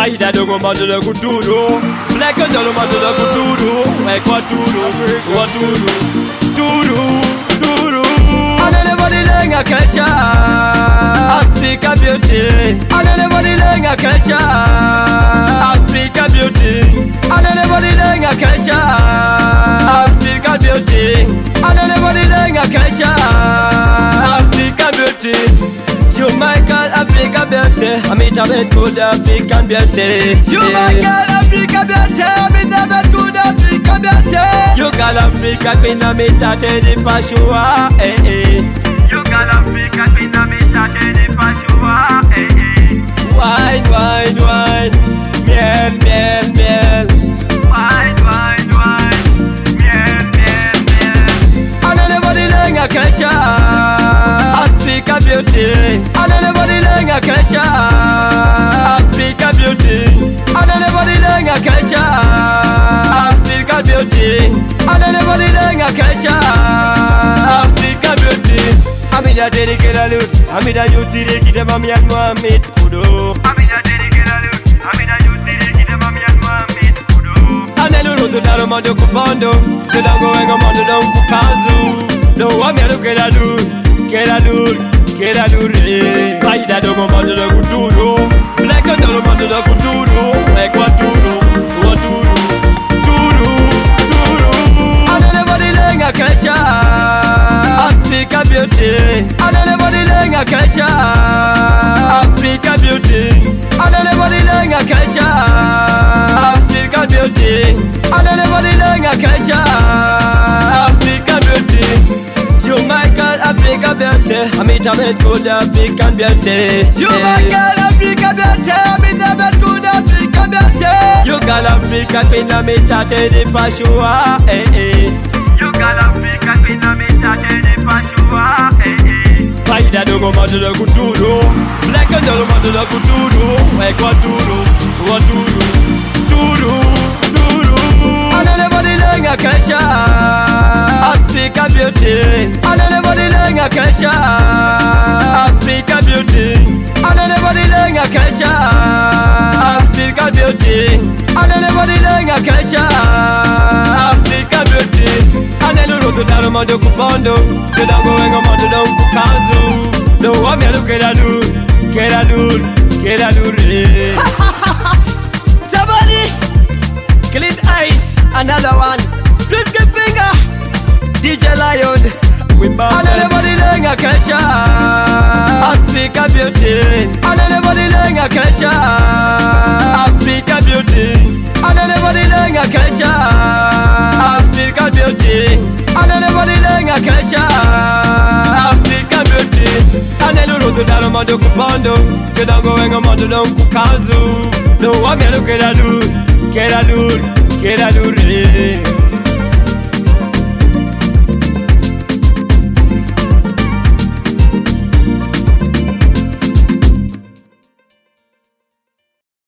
Paida dogo mando da kuturo Black and yellow mando da kuturo Ekwa turo, wa turo Turo Anele body lenga kesha Africa beauty Anele body lenga kesha Africa beauty Anele body lenga kesha Africa beauty Anele body lenga kesha Africa beauty You my girl, Africa beauty. I'm in a bed good African beauty. You my girl, Africa beauty. I'm in a bed good African beauty. You girl, Africa queen, I'm in a teddy fashua. You girl, Africa queen, I'm in a teddy fashua. Wine, wine, wine, miel, miel, miel. Wine, wine, wine, miel, miel, miel. Anele body lenga kesha. Africa beauty, anele body lenga kesha. Africa beauty, anele body lenga kesha. Africa beauty, anele body lenga kesha. Africa beauty. Amida deri kelalu, amida yutiri kide mami ak Muhammad kudo. Amida deri kelalu, amida yutiri kide mami ak Muhammad kudo. Anelu roto daro mando kupando, kedango wenga mando don kukazu. Do wamialu kelalu. Get a lure. Paida dogo mando da kuturo Black and yellow mando da kuturo Ekwa turo, wa turo Anele body lenga kesha Africa beauty Anele body lenga kesha Africa beauty Anele body lenga kesha Africa beauty Anele body lenga kesha Africa beauty You my girl, Africa beauty. I'm in a bed good African beauty. You my girl, Africa beauty. I'm in a bed good African beauty. You girl, Africa queen, I'm in a teddy fashua. You girl, Africa queen, I'm in a teddy fashua. Paida dogo mando da kuturo Black and yellow mando da kuturo Ekwa turo, wa turo Anele body lenga kesha Africa beauty Anele body lenga kesha Africa beauty Anele body lenga kesha Africa beauty Anele body lenga kesha Africa beauty Anele roto daro mando kupando Kedango wenga mando don kukazu Do wamialu kedalure Tabani Clean ice, another one Please give finger DJ Lion, we bow. Anele body lenga kesha Africa beauty. Anele body lenga kesha Africa beauty. Anele body lenga kesha Africa beauty. Anele body lenga kesha Africa beauty. Anele roto daro mando kupando Kedango wenga mando don kukazu Do wamialu kedalure